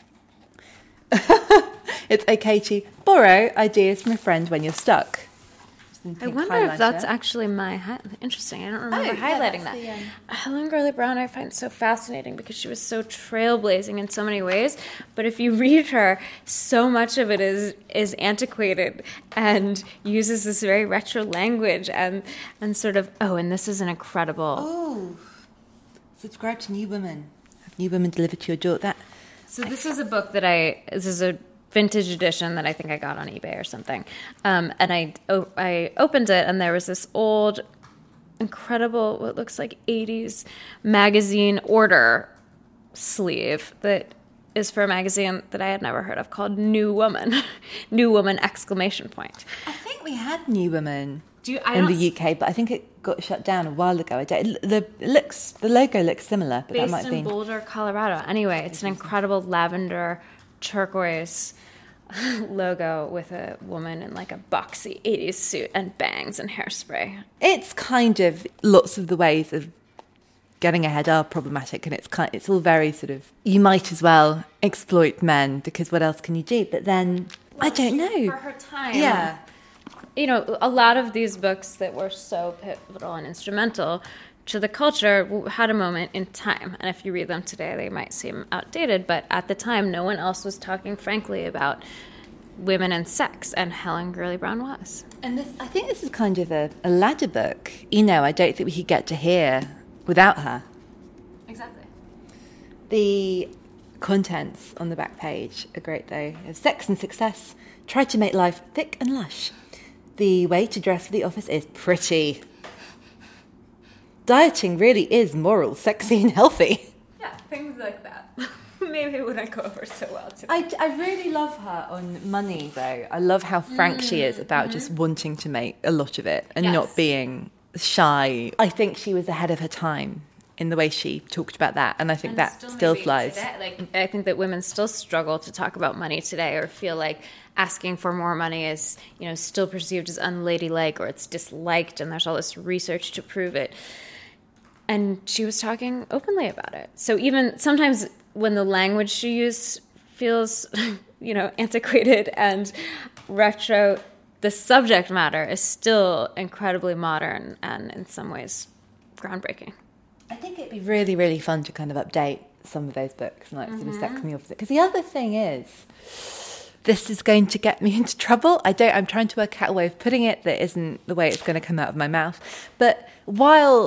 It's okay to borrow ideas from a friend when you're stuck. I wonder if that's actually my... Interesting. I don't remember highlighting that. Helen Gurley Brown I find so fascinating because she was so trailblazing in so many ways. But if you read her, so much of it is antiquated and uses this very retro language and sort of... Oh, and this is an incredible... Oh, subscribe to New Women. Have New Women delivered to your door. So this is a book that This is a vintage edition that I think I got on eBay or something. And I opened it, and there was this old, incredible, what looks like 80s magazine order sleeve that is for a magazine that I had never heard of called New Woman. New Woman ! I think we had New Woman in the UK, but I think it got shut down a while ago. The logo looks similar, but that might be... Based in Boulder, Colorado. Anyway, it's an incredible lavender turquoise logo with a woman in like a boxy 80s suit and bangs and hairspray. It's kind of lots of the ways of getting ahead are problematic, and it's all very sort of, you might as well exploit men because what else can you do? But then, I don't know. For her time. Yeah. A lot of these books that were so pivotal and instrumental to the culture had a moment in time. And if you read them today, they might seem outdated. But at the time, no one else was talking frankly about women and sex. And Helen Gurley Brown was. And I think this is kind of a ladder book. I don't think we could get to here without her. Exactly. The contents on the back page are great, though. Sex and success. Try to make life thick and lush. The way to dress for the office is pretty. Dieting really is moral, sexy, and healthy. Yeah, things like that. Maybe it wouldn't go over so well today. I really love her on money, though. I love how frank she is about just wanting to make a lot of it and not being shy. I think she was ahead of her time in the way she talked about that, and I think that still flies. Today, I think that women still struggle to talk about money today, or feel like asking for more money is, still perceived as unladylike, or it's disliked, and there's all this research to prove it. And she was talking openly about it. So even sometimes when the language she used feels, antiquated and retro, the subject matter is still incredibly modern and in some ways groundbreaking. I think it'd be really, really fun to kind of update some of those books and sort of Sex and the Opposite. Because the other thing is, this is going to get me into trouble. I'm trying to work out a way of putting it that isn't the way it's going to come out of my mouth. But while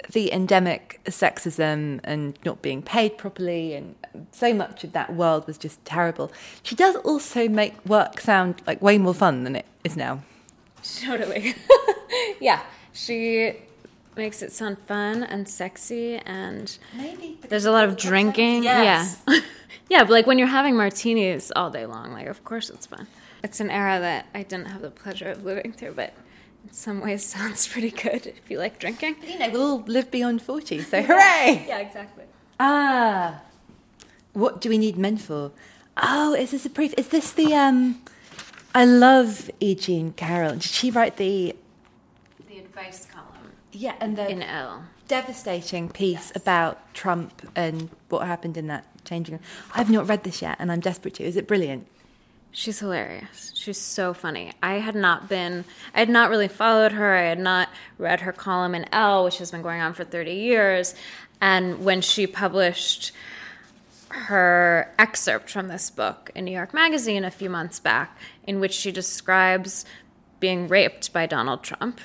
the endemic sexism and not being paid properly, and so much of that world was just terrible. She does also make work sound like way more fun than it is now. Totally. Yeah, she makes it sound fun and sexy, and Maybe there's a lot of drinking. Yes. Yeah. Yeah, but like when you're having martinis all day long, like of course it's fun. It's an era that I didn't have the pleasure of living through, but in some ways sounds pretty good if you like drinking. You know, we'll all live beyond 40, so hooray! Yeah, exactly. Ah, what do we need men for? Oh, is this a brief? Is this the, I love E. Jean Carroll. Did she write the advice column? Yeah, and the In Elle. devastating piece about Trump and what happened in that changing room. I've not read this yet, and I'm desperate to. Is it brilliant? She's hilarious. She's so funny. I had not really followed her. I had not read her column in Elle, which has been going on for 30 years. And when she published her excerpt from this book in New York Magazine a few months back, in which she describes being raped by Donald Trump,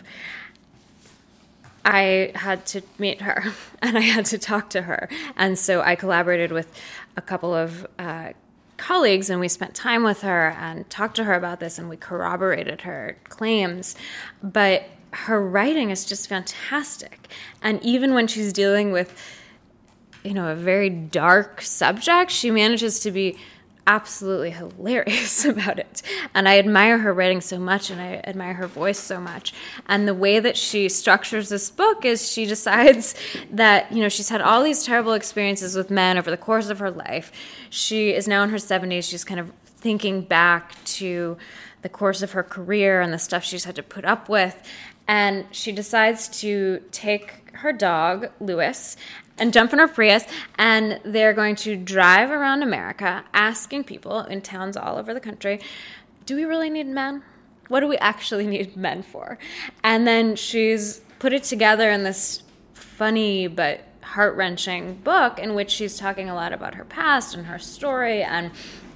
I had to meet her and I had to talk to her. And so I collaborated with a couple of colleagues, and we spent time with her and talked to her about this, and we corroborated her claims. But her writing is just fantastic. And even when she's dealing with, you know, a very dark subject, she manages to be absolutely hilarious about it. And I admire her writing so much, and I admire her voice so much. And the way that she structures this book is she decides that, you know, she's had all these terrible experiences with men over the course of her life. She is now in her 70s. She's kind of thinking back to the course of her career and the stuff she's had to put up with. And she decides to take her dog, Lewis, and jump in her Prius, and they're going to drive around America asking people in towns all over the country, do we really need men? What do we actually need men for? And then she's put it together in this funny but heart-wrenching book in which she's talking a lot about her past and her story and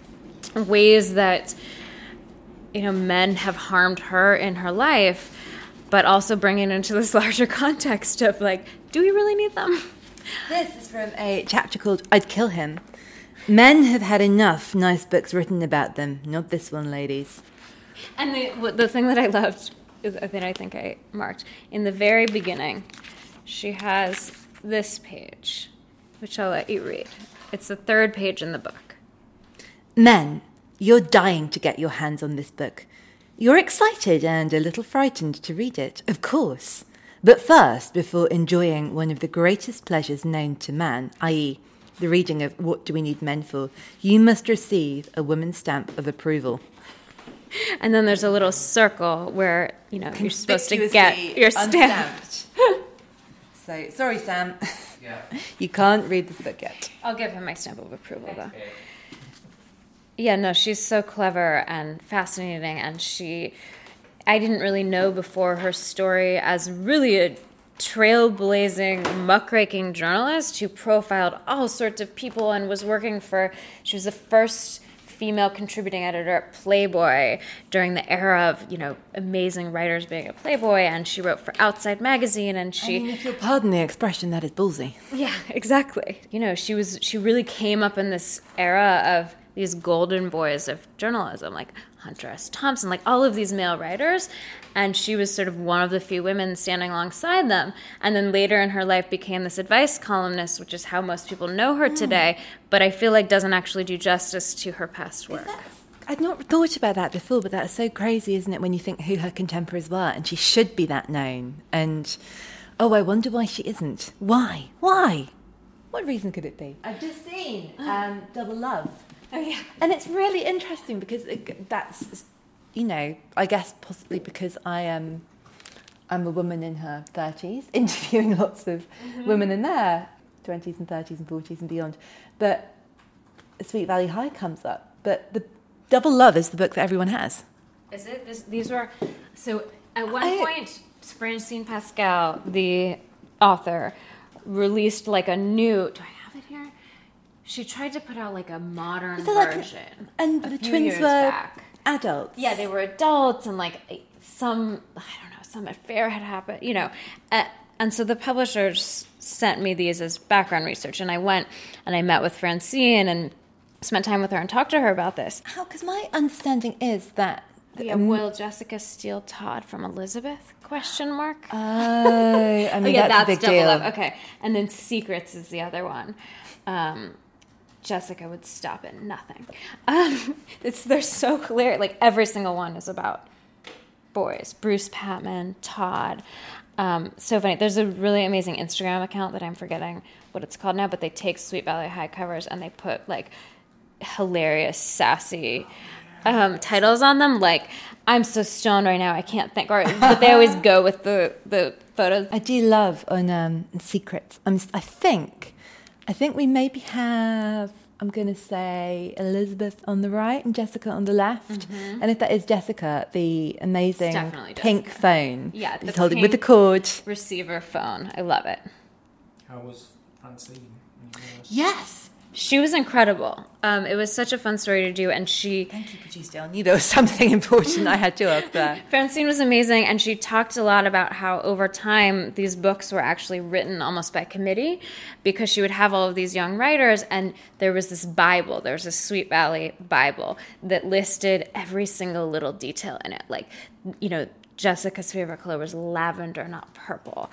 ways that, you know, men have harmed her in her life, but also bringing it into this larger context of, like, do we really need them? This is from a chapter called I'd Kill Him. Men have had enough nice books written about them. Not this one, ladies. And the thing that I loved, that I think I marked, in the very beginning, she has this page, which I'll let you read. It's the third page in the book. Men, you're dying to get your hands on this book. You're excited and a little frightened to read it, of course. But first, before enjoying one of the greatest pleasures known to man, i.e., the reading of What Do We Need Men For, you must receive a woman's stamp of approval. And then there's a little circle where, you know, you're supposed to get your stamp. So, sorry, Sam. Yeah. You can't read this book yet. I'll give him my stamp of approval, though. Yeah, no, she's so clever and fascinating, and I didn't really know before her story as really a trailblazing, muckraking journalist who profiled all sorts of people and was she was the first female contributing editor at Playboy during the era of, you know, amazing writers being at Playboy, and she wrote for Outside Magazine, and I mean, if you'll pardon the expression, that is ballsy. Yeah, exactly. You know, she really came up in this era of these golden boys of journalism, like Hunter S. Thompson, like all of these male writers, and she was sort of one of the few women standing alongside them. And then later in her life became this advice columnist, which is how most people know her today, but I feel like doesn't actually do justice to her past work. I'd not thought about that before, but that's so crazy, isn't it, when you think who her contemporaries were, and she should be that known. And, oh, I wonder why she isn't. Why? What reason could it be? I've just seen Double Love. Oh, yeah. And it's really interesting because that's, you know, I guess possibly because I'm a woman in her 30s, interviewing lots of women in their 20s and 30s and 40s and beyond. But Sweet Valley High comes up. But the Double Love is the book that everyone has. Is it? These were... So at one point, Francine Pascal, the author, released like a new... Do I have it here? She tried to put out like a modern version. And the twins were adults. Yeah, they were adults, and like some affair had happened, you know. And And so the publishers sent me these as background research, and I went and I met with Francine and spent time with her and talked to her about this. How? Because my understanding is that... will Jessica steal Todd from Elizabeth? Question mark. Oh, I mean, that's a big double deal. up. Okay, and then Secrets is the other one. Jessica would stop at nothing. They're so clear. Like, every single one is about boys. Bruce Patman, Todd. So funny. There's a really amazing Instagram account that I'm forgetting what it's called now, but they take Sweet Valley High covers and they put like hilarious, sassy titles on them. Like, I'm so stoned right now, I can't think. But they always go with the photos. I do love on Secrets. I think we maybe have, I'm going to say, Elizabeth on the right and Jessica on the left. Mm-hmm. And if that is Jessica, the amazing pink phone. Yeah, she's holding with the cord. Receiver phone. I love it. How was Francine? Yes. She was incredible. It was such a fun story to do, and she... Thank you, producer. I knew there was something important I had to ask there. Francine was amazing, and she talked a lot about how over time these books were actually written almost by committee, because she would have all of these young writers, and there was this Bible, there was a Sweet Valley Bible that listed every single little detail in it, like, you know, Jessica's favorite color was lavender, not purple,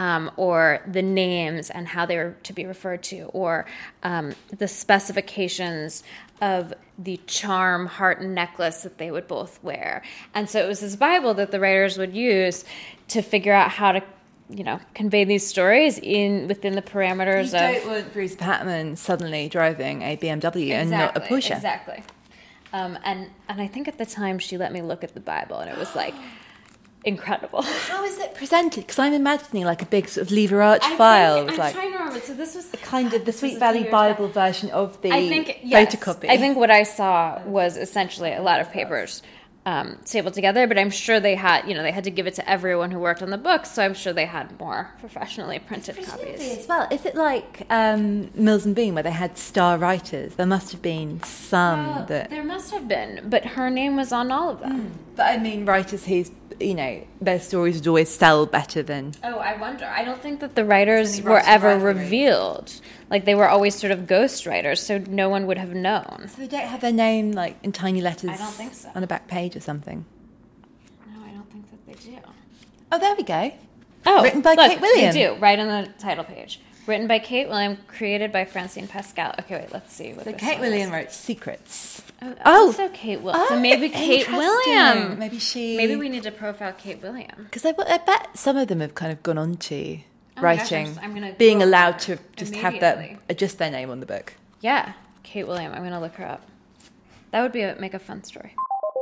or the names and how they were to be referred to, or the specifications of the charm heart necklace that they would both wear. And so it was this Bible that the writers would use to figure out how to, you know, convey these stories within the parameters of... You don't want Bruce Patman suddenly driving a BMW and not a Porsche. Exactly. And I think at the time she let me look at the Bible, and it was like... incredible. How is it presented? Because I'm imagining like a big sort of lever arch file. I'm trying to remember. So this was kind of the Sweet Valley Bible version of the photocopy. I think what I saw was essentially a lot of papers stapled together, but I'm sure they had to give it to everyone who worked on the book, so I'm sure they had more professionally printed copies as well. Is it like Mills and Boon, where they had star writers? There must have been some that... There must have been, but her name was on all of them. But I mean, writers whose, you know, their stories would always sell better than... Oh, I wonder. I don't think that the writers were ever revealed. Like, they were always sort of ghost writers, so no one would have known. So they don't have their name, like, in tiny letters... I don't think so. ...on a back page or something? No, I don't think that they do. Oh, there we go. Oh, written by Kate William. They do, right on the title page. Written by Kate William, created by Francine Pascal. Okay, wait, let's see what so this Kate one William is. Wrote Secrets. So Kate William. So maybe Kate William. Maybe we need to profile Kate William. Because I bet some of them have kind of gone on to writing, I'm gonna being allowed to just have just their name on the book. Yeah, Kate William. I'm going to look her up. That would make a fun story.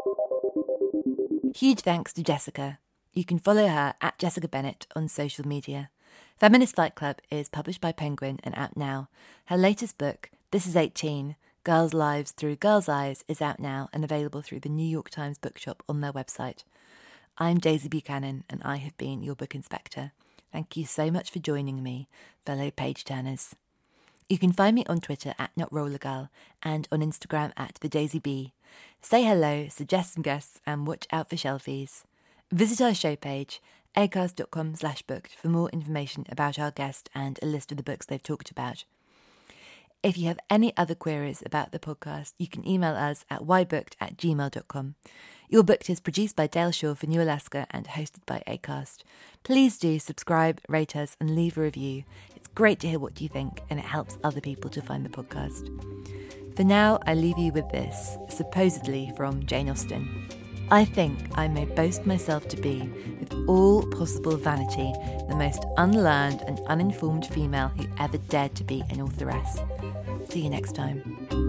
Huge thanks to Jessica. You can follow her at Jessica Bennett on social media. Feminist Fight Club is published by Penguin and out now. Her latest book, This Is 18, Girls' Lives Through Girls' Eyes, is out now and available through the New York Times bookshop on their website. I'm Daisy Buchanan, and I have been your book inspector. Thank you so much for joining me, fellow page-turners. You can find me on Twitter at NotRollerGirl and on Instagram at TheDaisyB. Say hello, suggest some guests, and watch out for shelfies. Visit our show page, acast.com/booked, for more information about our guest and a list of the books they've talked about. If you have any other queries about the podcast, you can email us at whybooked@gmail.com. Your Booked is produced by Dale Shaw for New Alaska and hosted by Acast. Please do subscribe, rate us, and leave a review. It's great to hear what you think, and it helps other people to find the podcast. For now, I leave you with this, supposedly from Jane Austen. I think I may boast myself to be, with all possible vanity, the most unlearned and uninformed female who ever dared to be an authoress. See you next time.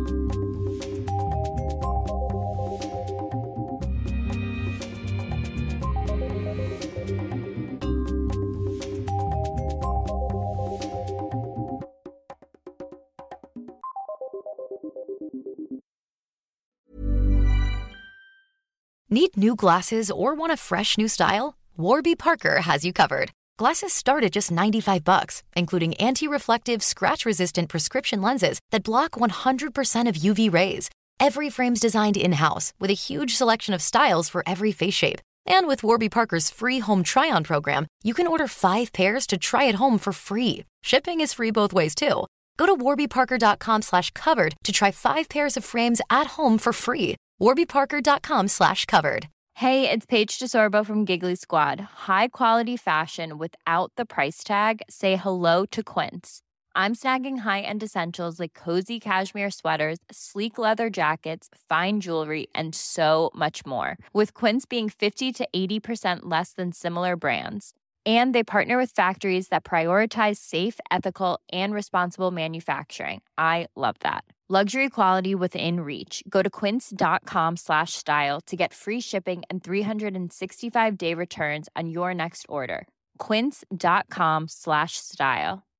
Need new glasses or want a fresh new style? Warby Parker has you covered. Glasses start at just $95, including anti-reflective, scratch-resistant prescription lenses that block 100% of UV rays. Every frame's designed in-house with a huge selection of styles for every face shape. And with Warby Parker's free home try-on program, you can order 5 pairs to try at home for free. Shipping is free both ways, too. Go to warbyparker.com/covered to try 5 pairs of frames at home for free. warbyparker.com/covered. Hey, it's Paige DeSorbo from Giggly Squad. High quality fashion without the price tag. Say hello to Quince. I'm snagging high-end essentials like cozy cashmere sweaters, sleek leather jackets, fine jewelry, and so much more. With Quince being 50 to 80% less than similar brands. And they partner with factories that prioritize safe, ethical, and responsible manufacturing. I love that. Luxury quality within reach. Go to quince.com/style to get free shipping and 365-day returns on your next order. Quince.com/style.